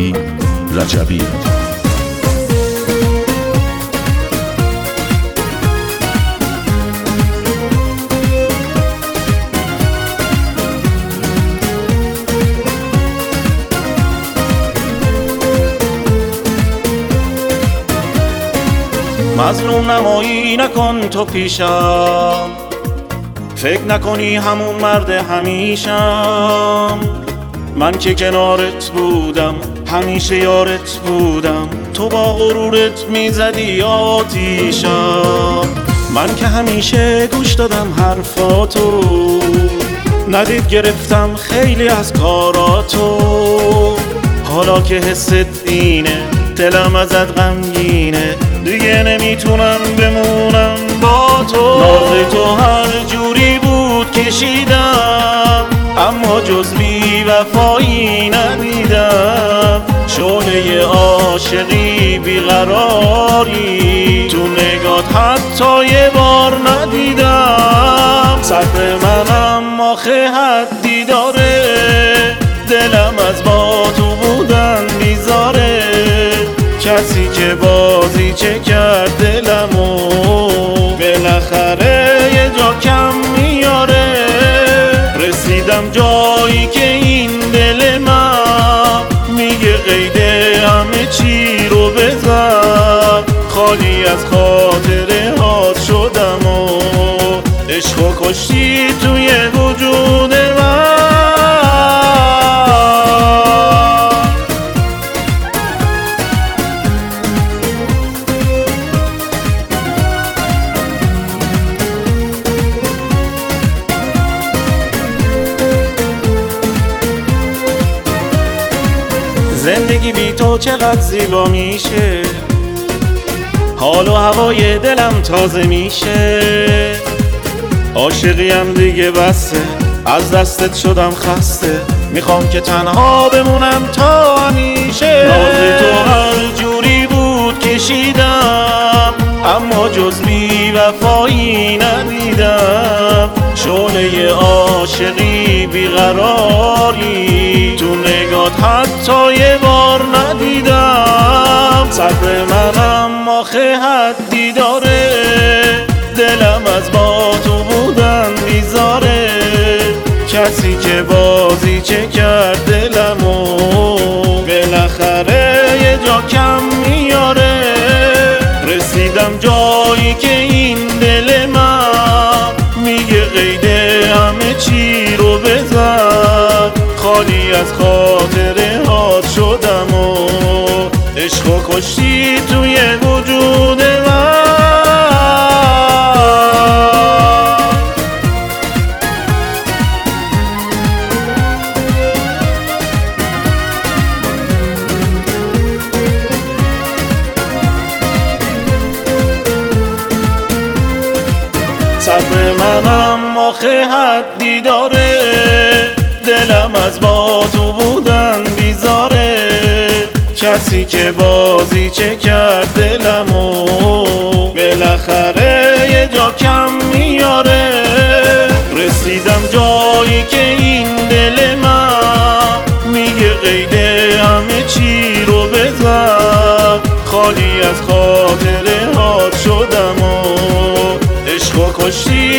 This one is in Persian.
امین رجبی. مظلوم نمایی نکن تو پیشم، فکر نکنی همون مرد همیشم. من که کنارت بودم، همیشه یارت بودم، تو با غرورت میزدی آتیشم. من که همیشه گوش دادم حرفاتو، ندید گرفتم خیلی از کاراتو. حالا که حست اینه، دلم ازت غمگینه، دیگه نمیتونم بمونم با تو. ناز تو هر جوری بود کشیدم، اما جز بی وفایی ندیدم. شعله عاشقی بیقراری، تو نگات حتی یه بار ندیدم. صبر منم آخه حدی داره، دلم از با تو بودن بیزاره. کسی که بازی چه کرد دلمو، بالاخره یه جا کم میاره. رسیدم جایی که این دل من میگه قید همه چی رو بزن. خالی از خاطره هات شدم و عشق و کشتی توی وجود من. زندگی بی تو چقدر زیبا میشه، حال و هوای دلم تازه میشه. عاشقیم دیگه بسه، از دستت شدم خسته، میخوام که تنها بمونم تا همیشه. ناز تو هر جوری بود کشیدم، اما جز بی وفایی ندیدم. شعله عاشقی بیقراری، تو نگات حتی یه بار ندیدم. صبر منم آخه حدی داره، دلم از با تو بودن بیزاره. کسی که بازی چه کرد دلمو، بالاخره یه جا کم میاره. رسیدم جایی که این دل من میگه قید همه چی رو بزن. خالی از خاطره هات شدم و عشق و کشتی توی وجود من. صبر منم آخه حدی داره، دلم از با تو بودن بیزاره. کسی که بازی چه کرد دلمو، بالاخره یه جا کم میاره. رسیدم جایی که این دل من میگه قید همه چی رو بزن. خالی از خاطره هات شدم و عشق و کشتی